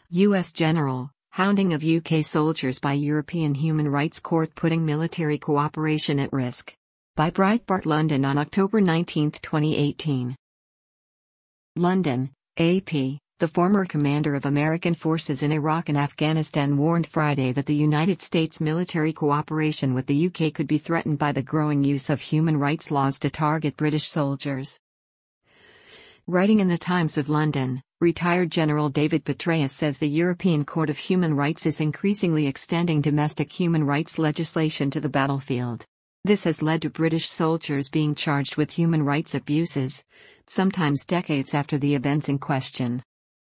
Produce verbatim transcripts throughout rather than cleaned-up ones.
U S General, hounding of U K soldiers by European Human Rights Court putting military cooperation at risk. By Breitbart London on October nineteenth twenty eighteen. London, A P. The former commander of American forces in Iraq and Afghanistan warned Friday that the United States military cooperation with the U K could be threatened by the growing use of human rights laws to target British soldiers. Writing in the Times of London, retired General David Petraeus says the European Court of Human Rights is increasingly extending domestic human rights legislation to the battlefield. This has led to British soldiers being charged with human rights abuses, sometimes decades after the events in question.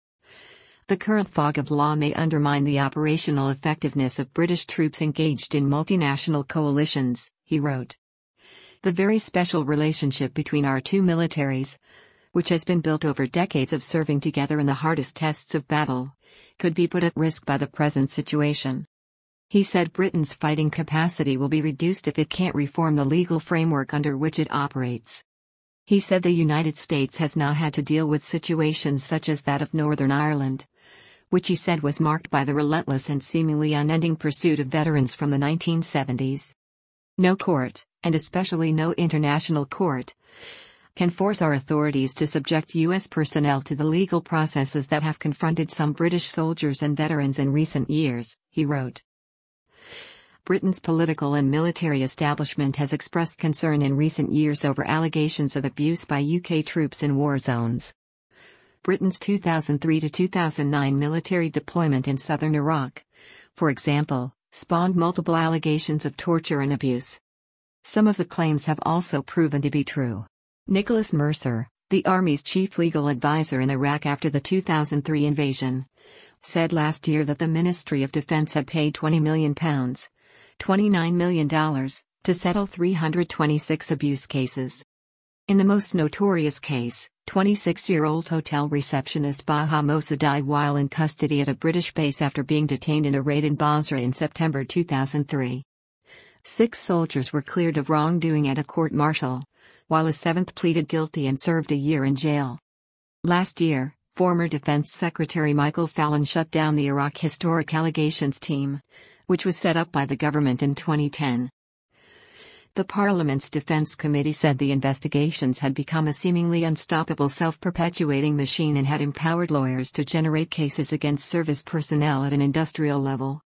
The current fog of law may undermine the operational effectiveness of British troops engaged in multinational coalitions, he wrote. The very special relationship between our two militaries, which has been built over decades of serving together in the hardest tests of battle, could be put at risk by the present situation. He said Britain's fighting capacity will be reduced if it can't reform the legal framework under which it operates. He said the United States has now had to deal with situations such as that of Northern Ireland, which he said was marked by the relentless and seemingly unending pursuit of veterans from the nineteen seventies. No court, and especially no international court, can force our authorities to subject U S personnel to the legal processes that have confronted some British soldiers and veterans in recent years, he wrote. Britain's political and military establishment has expressed concern in recent years over allegations of abuse by U K troops in war zones. Britain's two thousand three to two thousand nine military deployment in southern Iraq, for example, spawned multiple allegations of torture and abuse. Some of the claims have also proven to be true. Nicholas Mercer, the Army's chief legal advisor in Iraq after the two thousand three invasion, said last year that the Ministry of Defense had paid twenty million pounds, twenty-nine million dollars, to settle three hundred twenty-six abuse cases. In the most notorious case, twenty-six-year-old hotel receptionist Baha Mosa died while in custody at a British base after being detained in a raid in Basra in September two thousand three. Six soldiers were cleared of wrongdoing at a court-martial, while a seventh pleaded guilty and served a year in jail. Last year, former Defense Secretary Michael Fallon shut down the Iraq Historic Allegations Team, which was set up by the government in twenty ten. The Parliament's Defense Committee said the investigations had become a seemingly unstoppable self-perpetuating machine and had empowered lawyers to generate cases against service personnel at an industrial level.